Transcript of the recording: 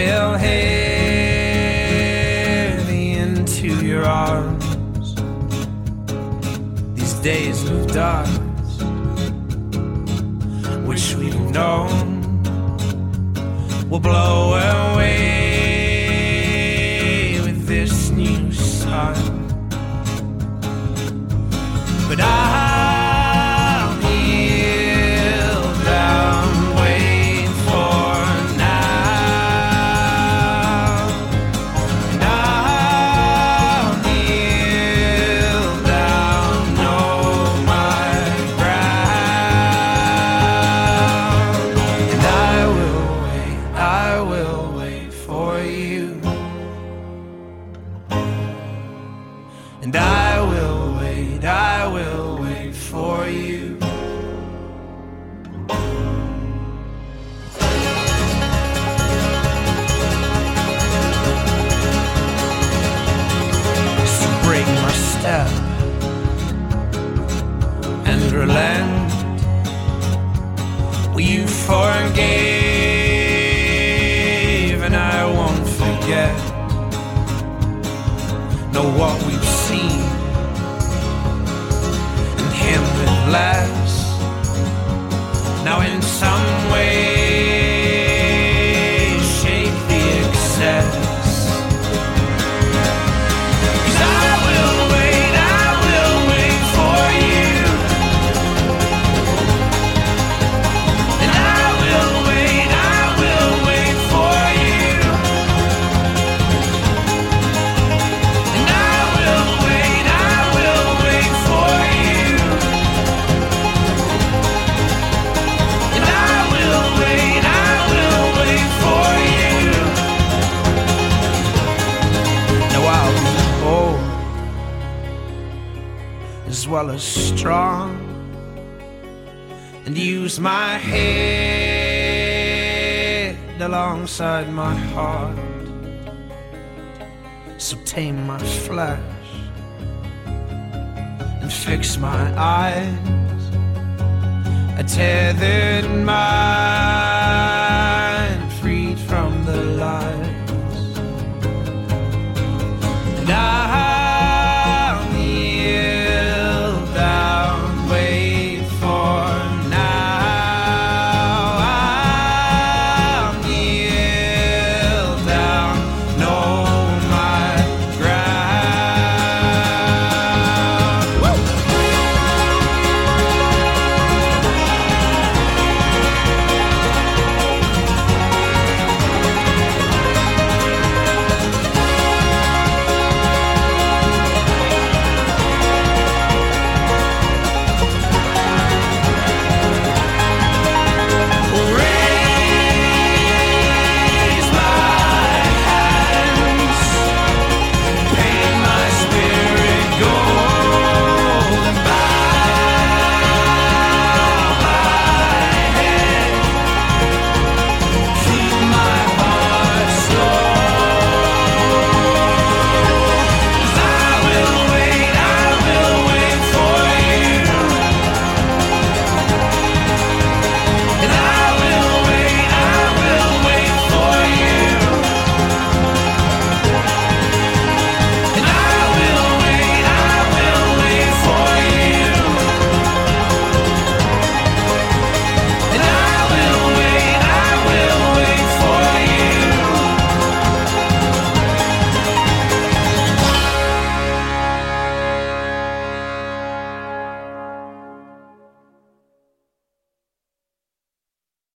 sail heavy into your arms. These days of darkness, which we've known, will blow away with this new sun. But I'll kneel down, wait for now. And I'll kneel down, know my ground. And I will wait for you. And I will wait for you. So break my step and relent. Well, you forgave and I won't forget. Know what we've seen and him with less. Now in some way shake the excess. 'Cause I will wait for you. And I will wait for you. And I will wait for you. And I will wait for you. Now I'll be bold as well as strong, and use my head alongside my heart. So tame my flesh and fix my eyes. I tethered my